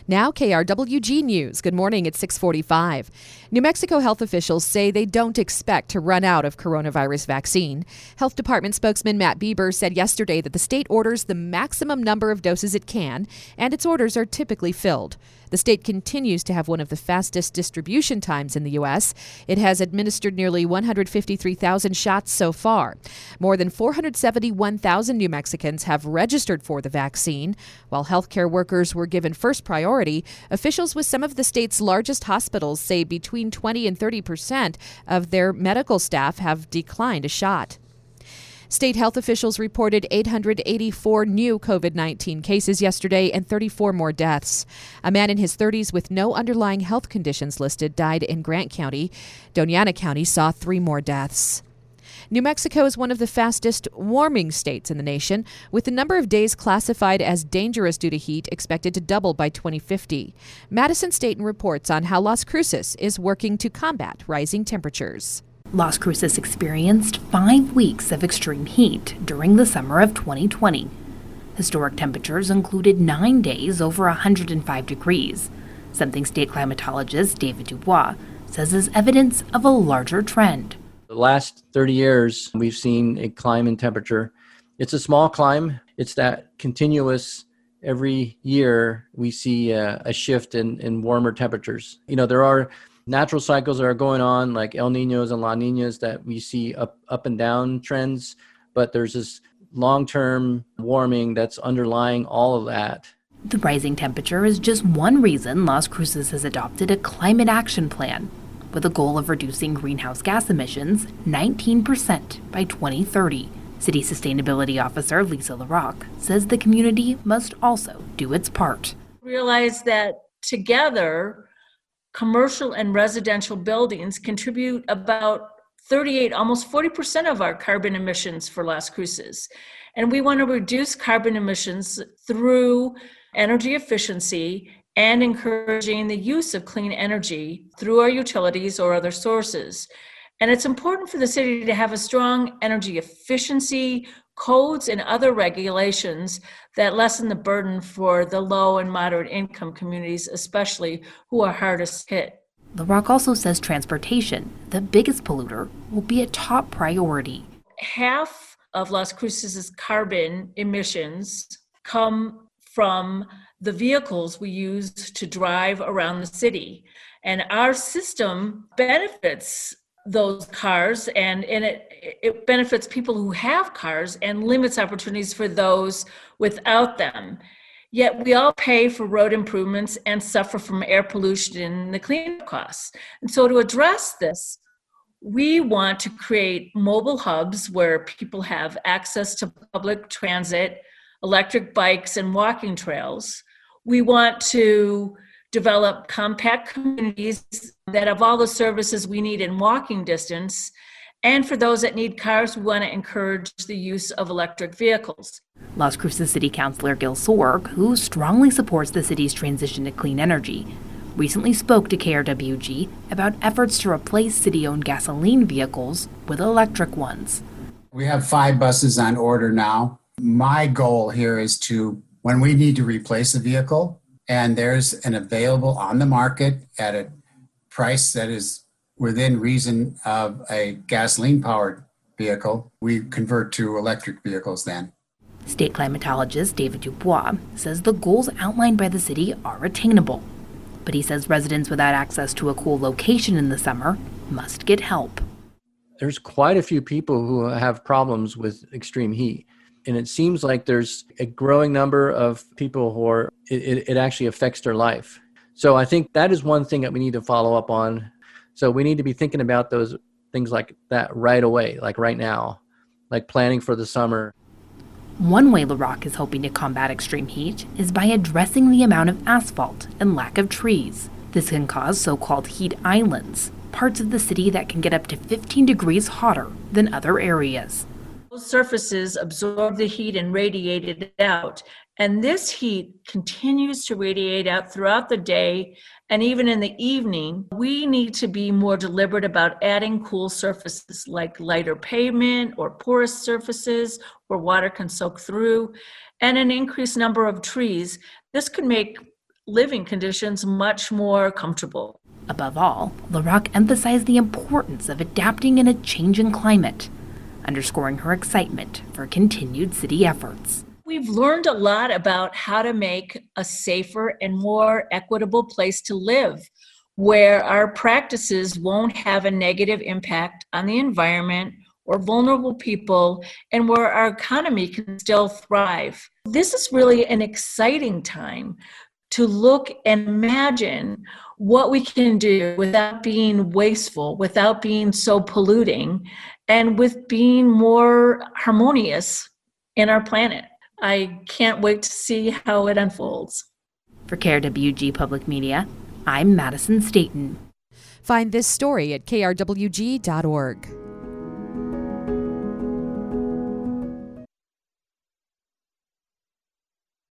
Now KRWG News. Good morning at 6:45. New Mexico health officials say they don't expect to run out of coronavirus vaccine. Health Department spokesman Matt Bieber said yesterday that the state orders the maximum number of doses it can, and its orders are typically filled. The state continues to have one of the fastest distribution times in the U.S. It has administered nearly 153,000 shots so far. More than 471,000 New Mexicans have registered for the vaccine. While healthcare workers were given first priority, officials with some of the state's largest hospitals say between 20 and 30% of their medical staff have declined a shot. State health officials reported 884 new COVID-19 cases yesterday and 34 more deaths. A man in his 30s with no underlying health conditions listed died in Grant County. Doñana County saw 3 more deaths. New Mexico is one of the fastest warming states in the nation, with the number of days classified as dangerous due to heat expected to double by 2050. Madison Staten reports on how Las Cruces is working to combat rising temperatures. Las Cruces experienced 5 weeks of extreme heat during the summer of 2020. Historic temperatures included 9 days over 105 degrees, something state climatologist David Dubois says is evidence of a larger trend. The last 30 years, we've seen a climb in temperature. It's a small climb. It's that continuous, every year we see a shift in warmer temperatures. There are natural cycles that are going on, like El Niños and La Niñas, that we see up and down trends, but there's this long-term warming that's underlying all of that. The rising temperature is just one reason Las Cruces has adopted a climate action plan with a goal of reducing greenhouse gas emissions 19% by 2030. City Sustainability Officer Lisa LaRocque says the community must also do its part. Realize that together, commercial and residential buildings contribute about 38, almost 40% of our carbon emissions for Las Cruces. And we want to reduce carbon emissions through energy efficiency and encouraging the use of clean energy through our utilities or other sources. And it's important for the city to have a strong energy efficiency codes and other regulations that lessen the burden for the low and moderate income communities, especially who are hardest hit. LaRocque also says transportation, the biggest polluter, will be a top priority. Half of Las Cruces' carbon emissions come from the vehicles we use to drive around the city. And our system benefits those cars, and it benefits people who have cars and limits opportunities for those without them. Yet we all pay for road improvements and suffer from air pollution and the cleanup costs. And so to address this, we want to create mobile hubs where people have access to public transit, electric bikes, and walking trails. We want to develop compact communities that have all the services we need in walking distance. And for those that need cars, we want to encourage the use of electric vehicles. Las Cruces City Councilor Gil Sorg, who strongly supports the city's transition to clean energy, recently spoke to KRWG about efforts to replace city-owned gasoline vehicles with electric ones. We have 5 buses on order now. My goal here is when we need to replace a vehicle, and there's an available on the market at a price that is within reason of a gasoline-powered vehicle, we convert to electric vehicles then. State climatologist David Dubois says the goals outlined by the city are attainable, but he says residents without access to a cool location in the summer must get help. There's quite a few people who have problems with extreme heat. And it seems like there's a growing number of people who it actually affects their life. So I think that is one thing that we need to follow up on. So we need to be thinking about those things like that right away, like right now, like planning for the summer. One way LaRocque is hoping to combat extreme heat is by addressing the amount of asphalt and lack of trees. This can cause so-called heat islands, parts of the city that can get up to 15 degrees hotter than other areas. Those surfaces absorb the heat and radiate it out. And this heat continues to radiate out throughout the day and even in the evening. We need to be more deliberate about adding cool surfaces like lighter pavement or porous surfaces where water can soak through, and an increased number of trees. This could make living conditions much more comfortable. Above all, LaRocque emphasized the importance of adapting in a changing climate, underscoring her excitement for continued city efforts. We've learned a lot about how to make a safer and more equitable place to live, where our practices won't have a negative impact on the environment or vulnerable people, and where our economy can still thrive. This is really an exciting time to look and imagine what we can do without being wasteful, without being so polluting, and with being more harmonious in our planet. I can't wait to see how it unfolds. For KRWG Public Media, I'm Madison Staten. Find this story at krwg.org.